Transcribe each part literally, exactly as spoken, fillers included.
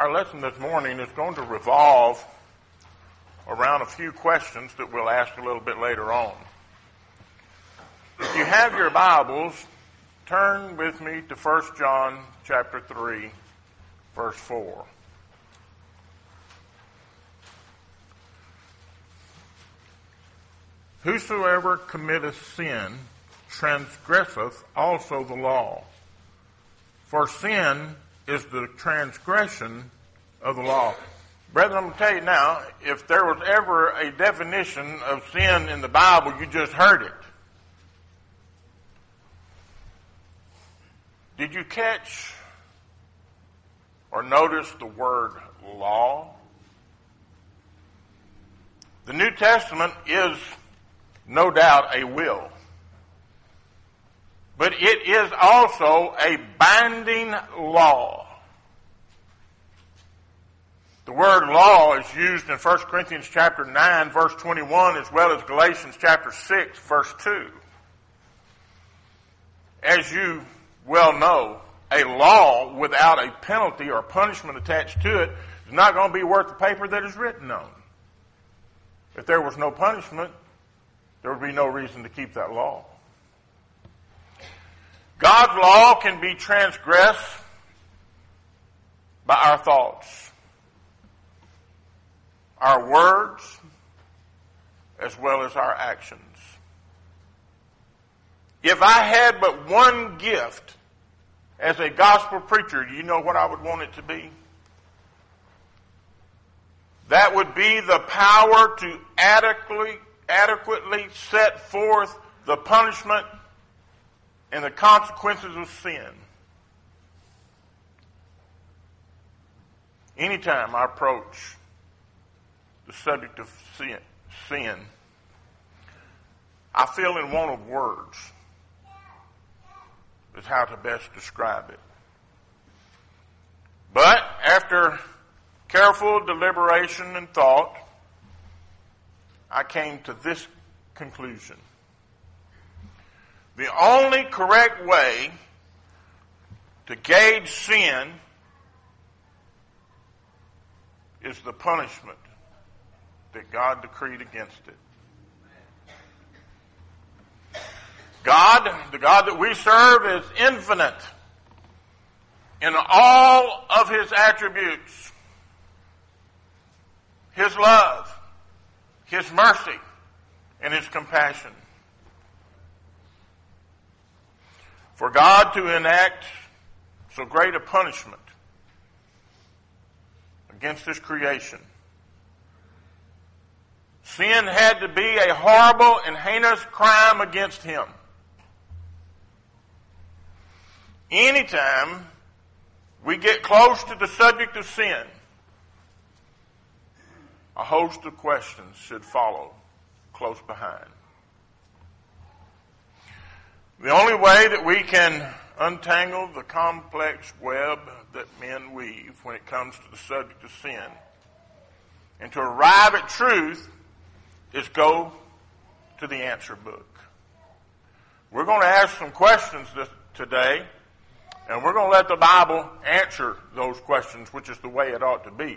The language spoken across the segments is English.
Our lesson this morning is going to revolve around a few questions that we'll ask a little bit later on. If you have your Bibles, turn with me to First John chapter three, verse four. Whosoever committeth sin transgresseth also the law. For sin is the transgression of the law. Brethren, I'm going to tell you now, if there was ever a definition of sin in the Bible, you just heard it. Did you catch or notice the word law? The New Testament is no doubt a will. But it is also a binding law. The word law is used in First Corinthians chapter nine, verse twenty-one, as well as Galatians chapter six, verse two. As you well know, a law without a penalty or punishment attached to it is not going to be worth the paper that it's written on. If there was no punishment, there would be no reason to keep that law. God's law can be transgressed by our thoughts, our words, as well as our actions. If I had but one gift as a gospel preacher, do you know what I would want it to be? That would be the power to adequately, adequately set forth the punishment and the consequences of sin. Anytime I approach the subject of sin, sin, I feel in want of words is how to best describe it. But after careful deliberation and thought, I came to this conclusion. The only correct way to gauge sin is the punishment that God decreed against it. God, the God that we serve, is infinite in all of His attributes. His love, His mercy, and His compassion. For God to enact so great a punishment against His creation, sin had to be a horrible and heinous crime against Him. Anytime we get close to the subject of sin, a host of questions should follow close behind. The only way that we can untangle the complex web that men weave when it comes to the subject of sin and to arrive at truth is go to the answer book. We're going to ask some questions this, today, and we're going to let the Bible answer those questions, which is the way it ought to be.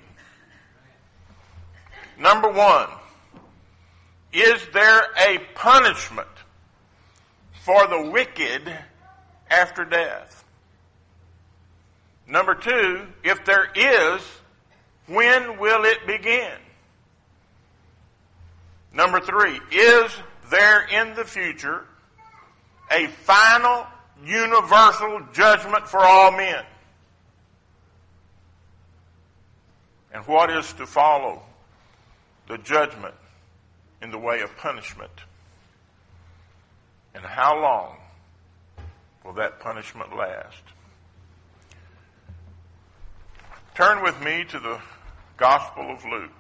Number one, is there a punishment for the wicked after death? Number two, if there is, when will it begin? Number three, is there in the future a final universal judgment for all men? And what is to follow the judgment in the way of punishment? And how long will that punishment last? Turn with me to the Gospel of Luke.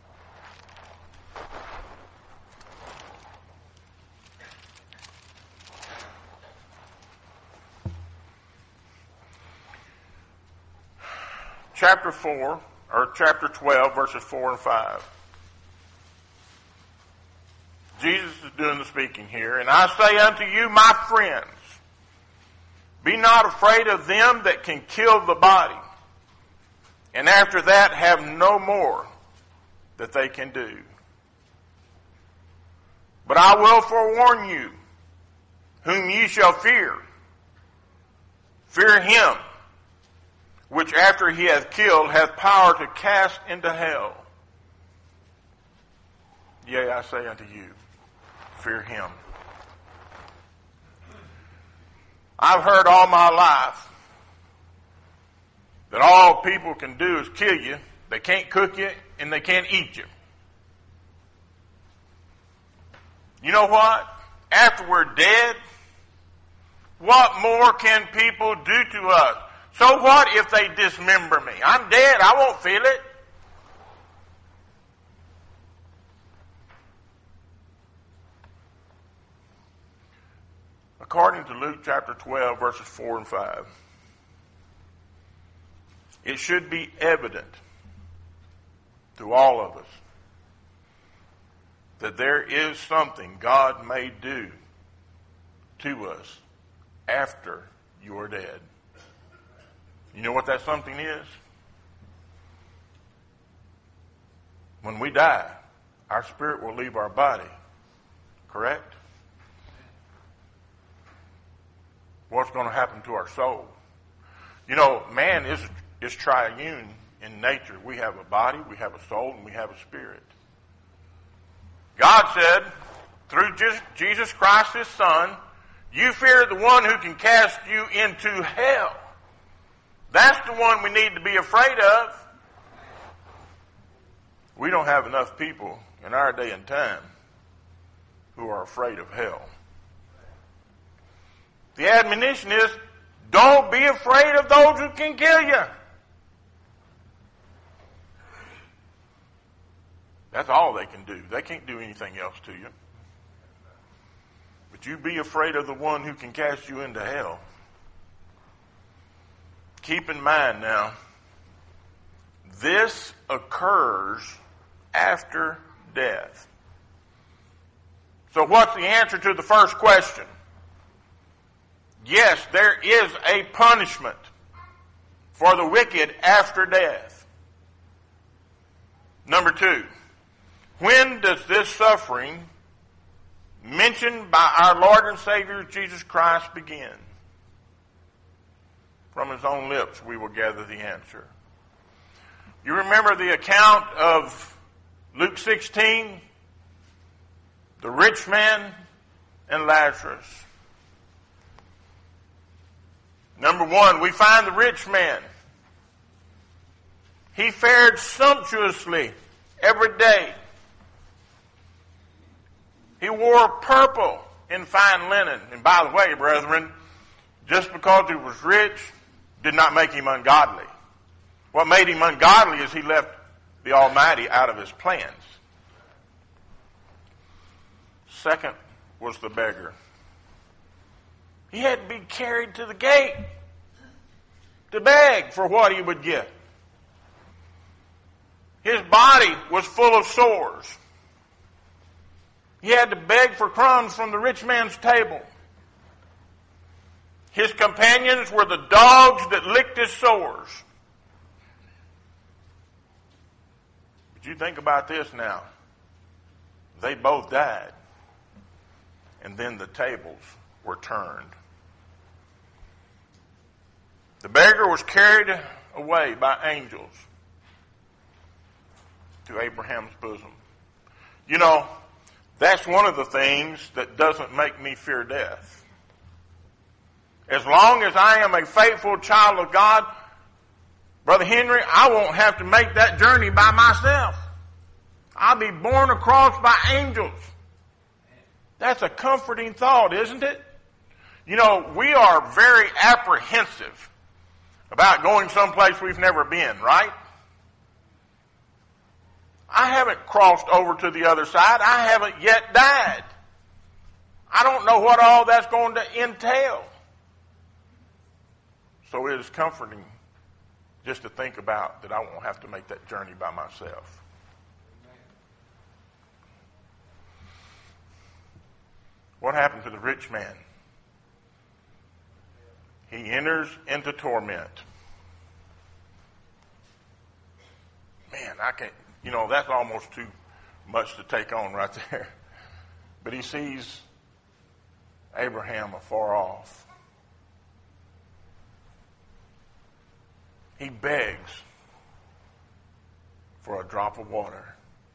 Chapter four, or chapter twelve, verses four and five. Jesus is doing the speaking here. And I say unto you, my friends, be not afraid of them that can kill the body, and after that have no more that they can do. But I will forewarn you, whom ye shall fear. Fear him, which after he hath killed hath power to cast into hell. Yea, I say unto you, fear him. I've heard all my life that all people can do is kill you. They can't cook you, and they can't eat you. You know what? After we're dead, what more can people do to us? So what if they dismember me? I'm dead. I won't feel it. According to Luke chapter twelve, verses four and five, it should be evident to all of us that there is something God may do to us after you are dead. You know what that something is? When we die, our spirit will leave our body, correct? What's going to happen to our soul? You know, man is, is triune in nature. We have a body, we have a soul, and we have a spirit. God said, through Jesus Christ, his Son, you fear the one who can cast you into hell. That's the one we need to be afraid of. We don't have enough people in our day and time who are afraid of hell. The admonition is, don't be afraid of those who can kill you. That's all they can do. They can't do anything else to you. But you be afraid of the one who can cast you into hell. Keep in mind now, this occurs after death. So what's the answer to the first question? Yes, there is a punishment for the wicked after death. Number two, when does this suffering mentioned by our Lord and Savior Jesus Christ begin? From his own lips we will gather the answer. You remember the account of Luke sixteen, the rich man and Lazarus. Number one, we find the rich man. He fared sumptuously every day. He wore purple in fine linen. And by the way, brethren, just because he was rich did not make him ungodly. What made him ungodly is he left the Almighty out of his plans. Second was the beggar. He had to be carried to the gate to beg for what he would get. His body was full of sores. He had to beg for crumbs from the rich man's table. His companions were the dogs that licked his sores. But you think about this now. They both died. And then the tables were turned. The beggar was carried away by angels to Abraham's bosom. You know, that's one of the things that doesn't make me fear death. As long as I am a faithful child of God, Brother Henry, I won't have to make that journey by myself. I'll be borne across by angels. That's a comforting thought, isn't it? You know, we are very apprehensive about going someplace we've never been, right? I haven't crossed over to the other side. I haven't yet died. I don't know what all that's going to entail. So it is comforting just to think about that I won't have to make that journey by myself. What happened to the rich man? He enters into torment. I can't, you know, that's almost too much to take on right there. But he sees Abraham afar off. He begs for a drop of water.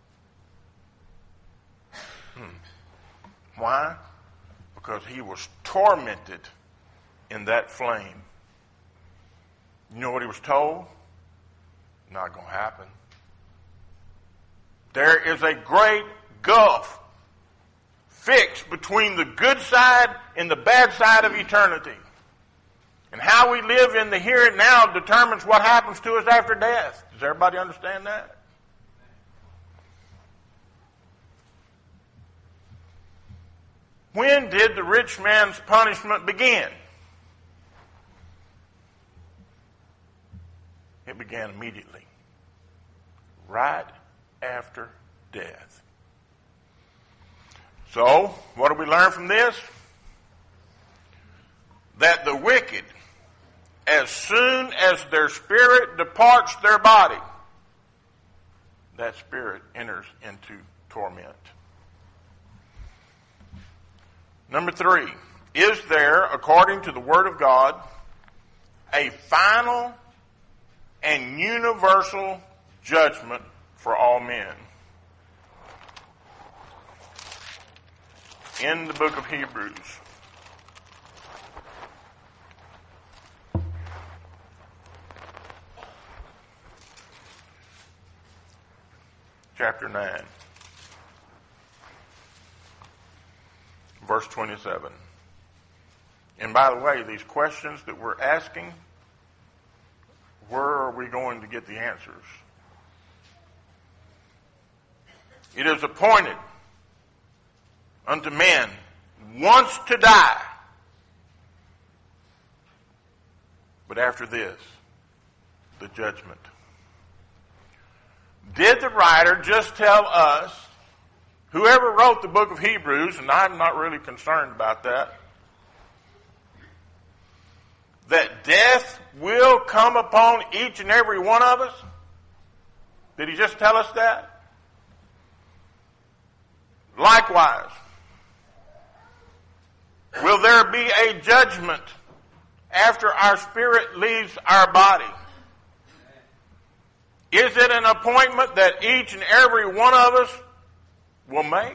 Hmm. Why? Because he was tormented in that flame. You know what he was told? Not going to happen. There is a great gulf fixed between the good side and the bad side of eternity. And how we live in the here and now determines what happens to us after death. Does everybody understand that? When did the rich man's punishment begin? It began immediately. Right after death. So, what do we learn from this? That the wicked, as soon as their spirit departs their body, that spirit enters into torment. Number three, is there, according to the Word of God, a final and universal judgment for all men? In the book of Hebrews, chapter nine, verse twenty-seven. And by the way, these questions that we're asking, where are we going to get the answers? It is appointed unto men once to die, but after this, the judgment. Did the writer just tell us, whoever wrote the book of Hebrews, and I'm not really concerned about that, that death will come upon each and every one of us? Did he just tell us that? Likewise, will there be a judgment after our spirit leaves our body? Is it an appointment that each and every one of us will make?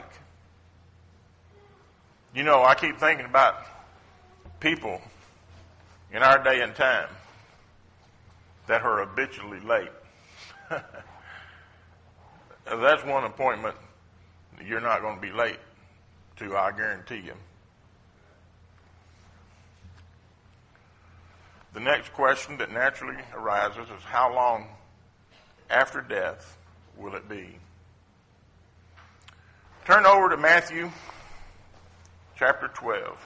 You know, I keep thinking about people in our day and time that are habitually late. That's one appointment you're not going to be late to, I guarantee you. The next question that naturally arises is, how long after death will it be? Turn over to Matthew chapter twelve.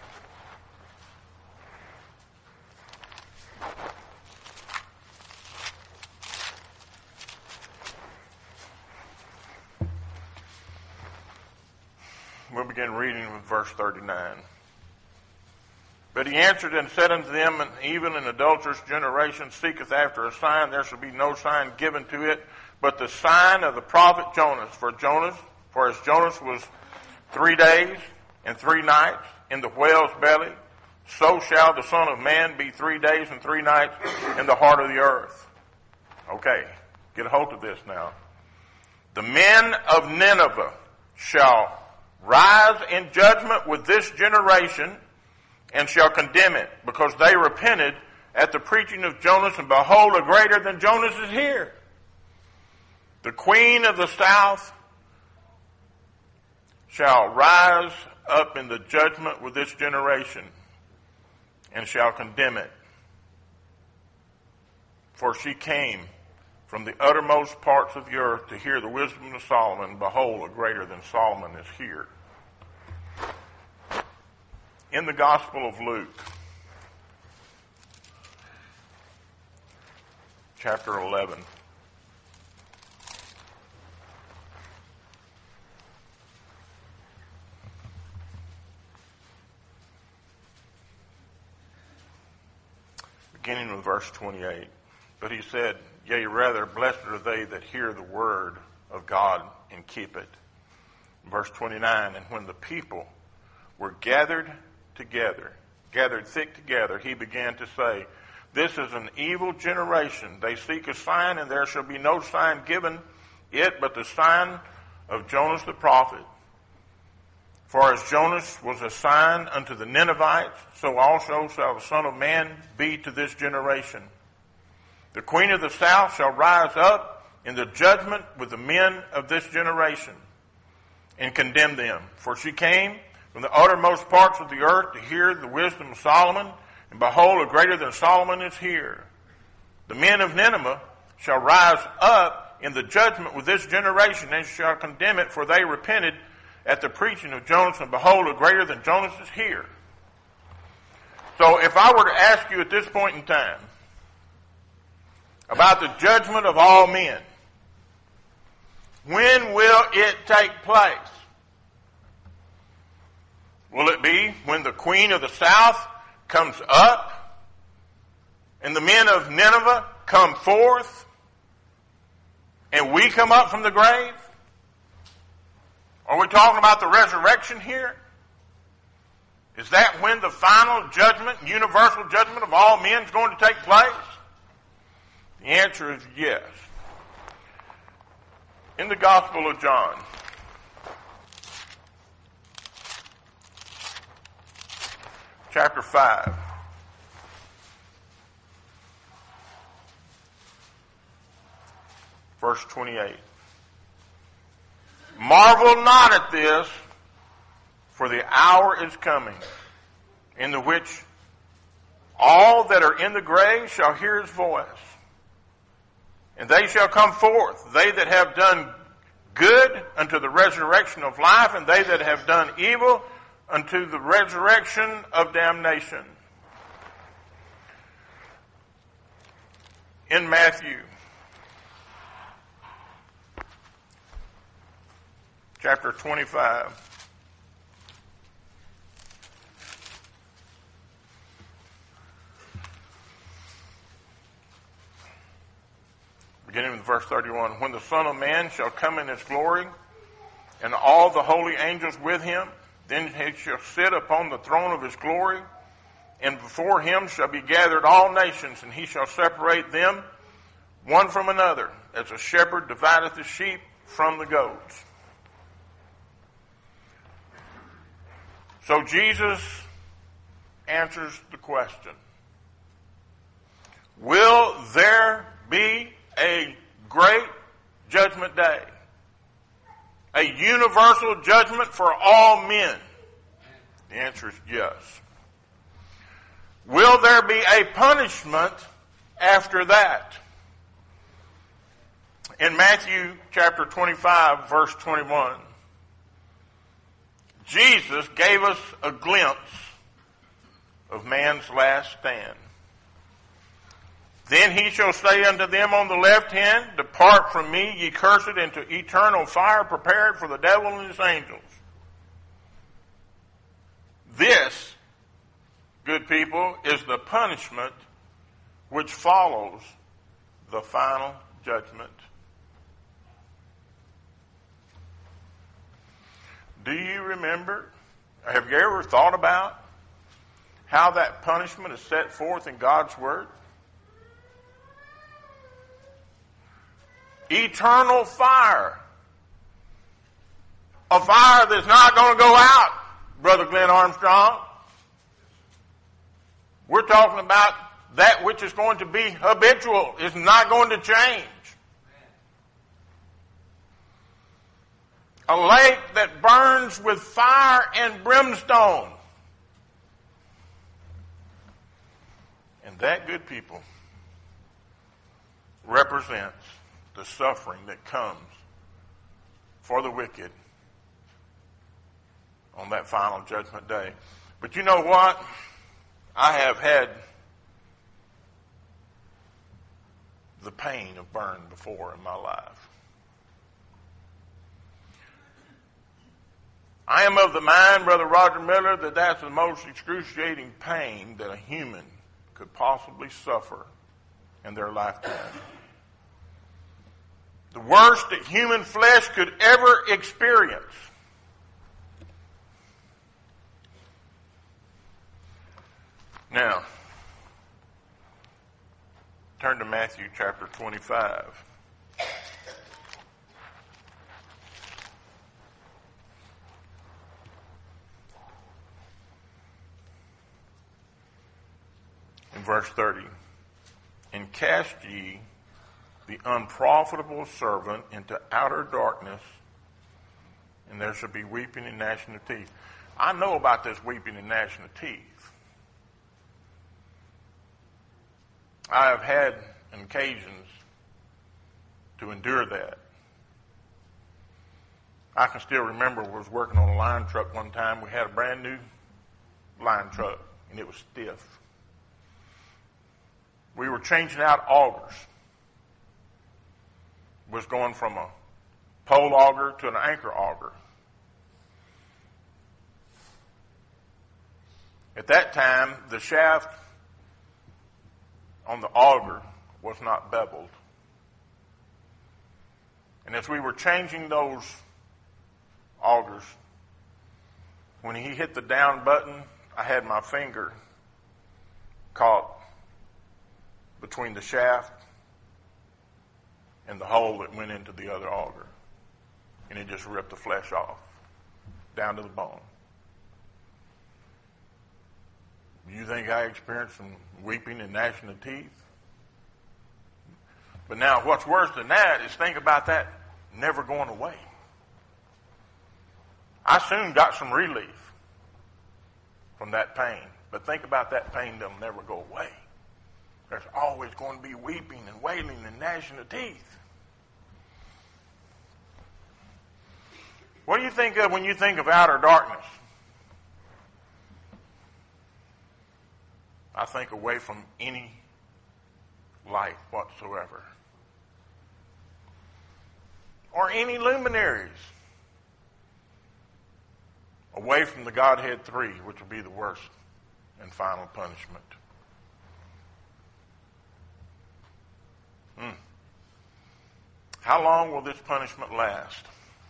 We'll begin reading with verse thirty-nine. But he answered and said unto them, and even an adulterous generation seeketh after a sign. There shall be no sign given to it, but the sign of the prophet Jonas. For Jonas, for as Jonas was three days and three nights in the whale's belly, so shall the Son of Man be three days and three nights in the heart of the earth. Okay, get a hold of this now. The men of Nineveh shall rise in judgment with this generation, and shall condemn it, because they repented at the preaching of Jonas, and behold, a greater than Jonas is here. The queen of the south shall rise up in the judgment with this generation, and shall condemn it. For she came from the uttermost parts of the earth to hear the wisdom of Solomon. Behold, a greater than Solomon is here. In the Gospel of Luke, chapter eleven, beginning with verse twenty-eight. But he said, yea, rather, blessed are they that hear the word of God and keep it. Verse twenty-nine, and when the people were gathered together, gathered thick together, he began to say, this is an evil generation. They seek a sign, and there shall be no sign given it but the sign of Jonas the prophet. For as Jonas was a sign unto the Ninevites, so also shall the Son of Man be to this generation. The queen of the south shall rise up in the judgment with the men of this generation and condemn them. For she came from the uttermost parts of the earth to hear the wisdom of Solomon, and behold, a greater than Solomon is here. The men of Nineveh shall rise up in the judgment with this generation, and shall condemn it, for they repented at the preaching of Jonas, and behold, a greater than Jonas is here. So if I were to ask you at this point in time about the judgment of all men, when will it take place? Will it be when the queen of the south comes up and the men of Nineveh come forth and we come up from the grave? Are we talking about the resurrection here? Is that when the final judgment, universal judgment of all men is going to take place? The answer is yes. In the Gospel of John, chapter five, verse twenty-eight. Marvel not at this, for the hour is coming, in the which all that are in the grave shall hear his voice. And they shall come forth, they that have done good unto the resurrection of life, and they that have done evil unto the resurrection of damnation. In Matthew chapter twenty-five, beginning with verse thirty-one, when the Son of Man shall come in his glory, and all the holy angels with him, then he shall sit upon the throne of his glory, and before him shall be gathered all nations, and he shall separate them one from another, as a shepherd divideth the sheep from the goats. So Jesus answers the question, will there be a great judgment day? A universal judgment for all men? The answer is yes. Will there be a punishment after that? In Matthew chapter twenty-five, verse twenty-one, Jesus gave us a glimpse of man's last stand. Then he shall say unto them on the left hand, depart from me, ye cursed, into eternal fire prepared for the devil and his angels. This, good people, is the punishment which follows the final judgment. Do you remember, have you ever thought about how that punishment is set forth in God's Word? Eternal fire. A fire that's not going to go out, Brother Glenn Armstrong. We're talking about that which is going to be habitual, is not going to change. A lake that burns with fire and brimstone. And that, good people, represents the suffering that comes for the wicked on that final judgment day. But you know what? I have had the pain of burn before in my life. I am of the mind, Brother Roger Miller, that that's the most excruciating pain that a human could possibly suffer in their lifetime. The worst that human flesh could ever experience. Now, turn to Matthew chapter twenty-five. In verse thirty. And cast ye the unprofitable servant into outer darkness, and there shall be weeping and gnashing of teeth. I know about this weeping and gnashing of teeth. I have had occasions to endure that. I can still remember I was working on a line truck one time. We had a brand new line truck, and it was stiff. We were changing out augers. It was going from a pole auger to an anchor auger. At that time, the shaft on the auger was not beveled. And as we were changing those augers, when he hit the down button, I had my finger caught between the shaft and the hole that went into the other auger. And it just ripped the flesh off, down to the bone. Do you think I experienced some weeping and gnashing of teeth? But now what's worse than that is think about that never going away. I soon got some relief from that pain. But think about that pain that'll never go away. There's always going to be weeping and wailing and gnashing of teeth. What do you think of when you think of outer darkness? I think away from any light whatsoever. Or any luminaries. Away from the Godhead three, which will be the worst and final punishment. Hmm. How long will this punishment last?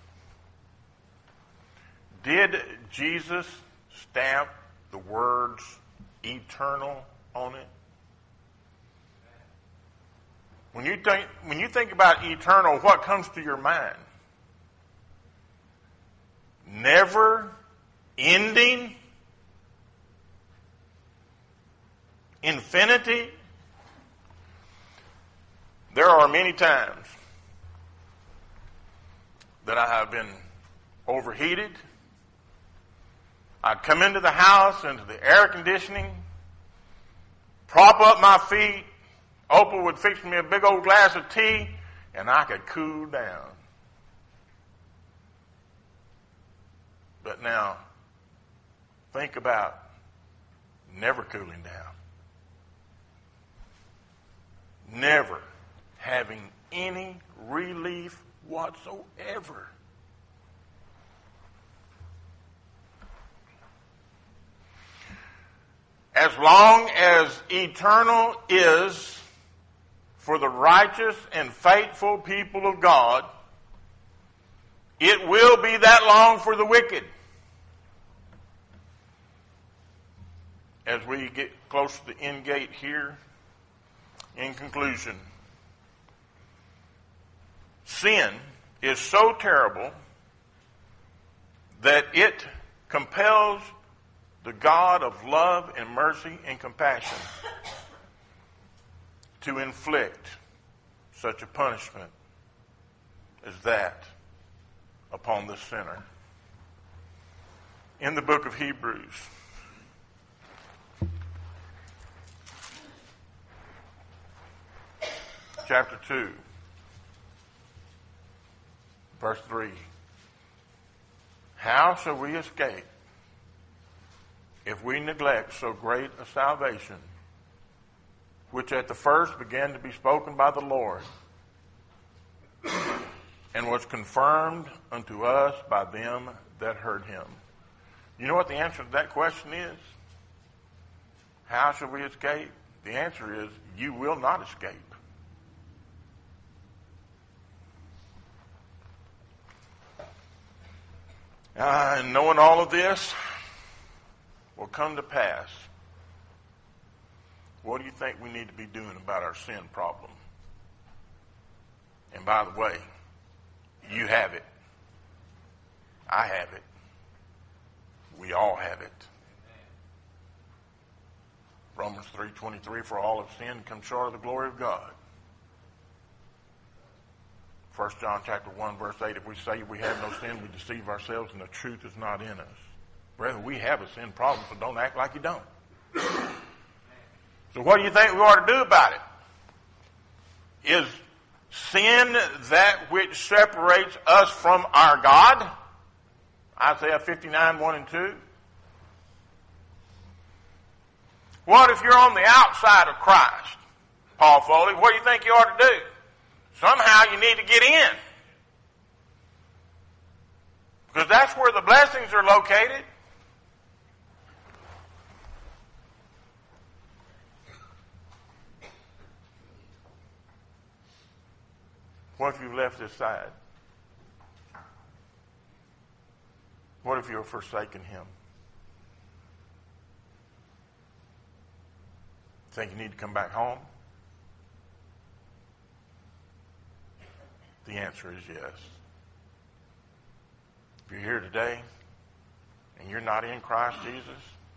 Did Jesus stamp the words eternal on it? When you think, when you think about eternal, what comes to your mind? Never ending? Infinity? There are many times that I have been overheated. I'd come into the house, into the air conditioning, prop up my feet. Opal would fix me a big old glass of tea, and I could cool down. But now, think about never cooling down. Never having any relief whatsoever. As long as eternal is for the righteous and faithful people of God, it will be that long for the wicked. As we get close to the end gate here, in conclusion, sin is so terrible that it compels the God of love and mercy and compassion to inflict such a punishment as that upon the sinner. In the book of Hebrews, chapter two, verse three, how shall we escape if we neglect so great a salvation, which at the first began to be spoken by the Lord, and was confirmed unto us by them that heard him? You know what the answer to that question is? How shall we escape? The answer is you will not escape. Uh, and knowing all of this will come to pass. What do you think we need to be doing about our sin problem? And by the way, you have it. I have it. We all have it. Romans three twenty-three, for all have sinned and come short of the glory of God. First John chapter one, verse eight, if we say we have no sin, we deceive ourselves and the truth is not in us. Brethren, we have a sin problem, so don't act like you don't. So what do you think we ought to do about it? Is sin that which separates us from our God? Isaiah fifty-nine, one and two. What if you're on the outside of Christ? Paul Foley, what do you think you ought to do? Somehow you need to get in. Because that's where the blessings are located. What if you've left this side? What if you're forsaken Him? Think you need to come back home? The answer is yes. If you're here today and you're not in Christ Jesus,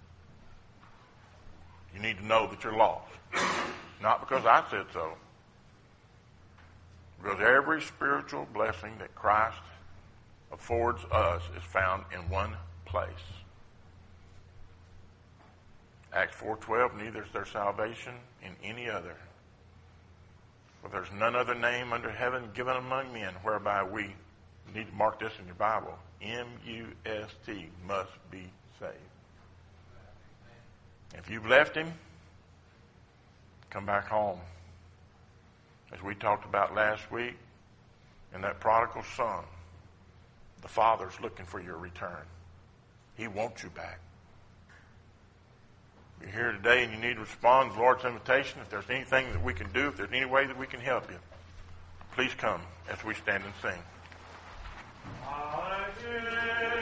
you need to know that you're lost. Not because I said so. Because every spiritual blessing that Christ affords us is found in one place. Acts four twelve, neither is there salvation in any other. For there's none other name under heaven given among men whereby we, you need to mark this in your Bible, M U S T, must be saved. If you've left Him, come back home. As we talked about last week, in that prodigal son, the Father's looking for your return. He wants you back. If you're here today and you need to respond to the Lord's invitation, if there's anything that we can do, if there's any way that we can help you, please come as we stand and sing.